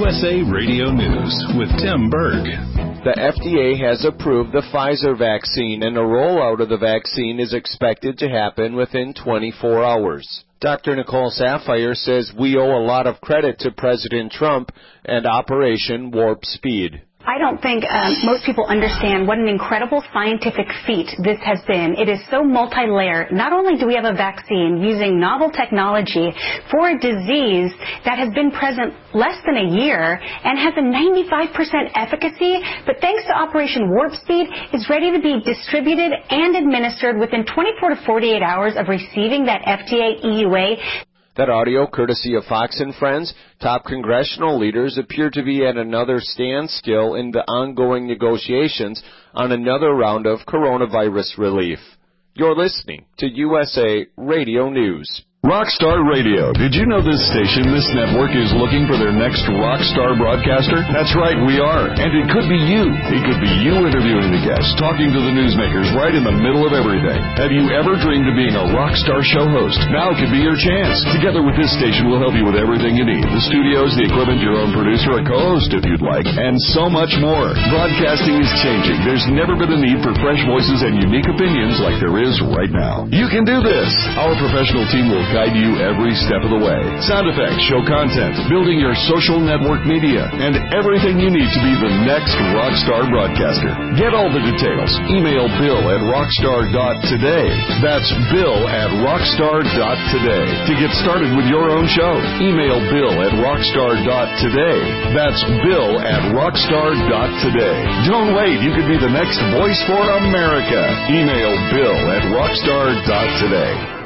USA Radio News with Tim Berg. The FDA has approved the Pfizer vaccine, and the rollout of the vaccine is expected to happen within 24 hours. Dr. Nicole Saphier says we owe a lot of credit to President Trump and Operation Warp Speed. I don't think most people understand what an incredible scientific feat this has been. It is so multi-layered. Not only do we have a vaccine using novel technology for a disease that has been present less than a year and has a 95% efficacy, but thanks to Operation Warp Speed, is ready to be distributed and administered within 24 to 48 hours of receiving that FDA EUA. That audio, courtesy of Fox and Friends. Top congressional leaders appear to be at another standstill in the ongoing negotiations on another round of coronavirus relief. You're listening to USA Radio News. Rockstar Radio. Did you know this station, this network, is looking for their next rockstar broadcaster? That's right, we are. And it could be you. It could be you interviewing the guests, talking to the newsmakers right in the middle of everything. Have you ever dreamed of being a rockstar show host? Now could be your chance. Together with this station, we'll help you with everything you need. The studios, the equipment, your own producer, a co-host if you'd like, and so much more. Broadcasting is changing. There's never been a need for fresh voices and unique opinions like there is right now. You can do this. Our professional team will guide you every step of the way. Sound effects, show content, building your social network media, and everything you need to be the next rockstar broadcaster. Get all the details. Email bill@rockstar.today. That's bill@rockstar.today. To get started with your own show, email bill@rockstar.today. That's bill@rockstar.today. Don't wait. You could be the next voice for America. Email bill@rockstar.today.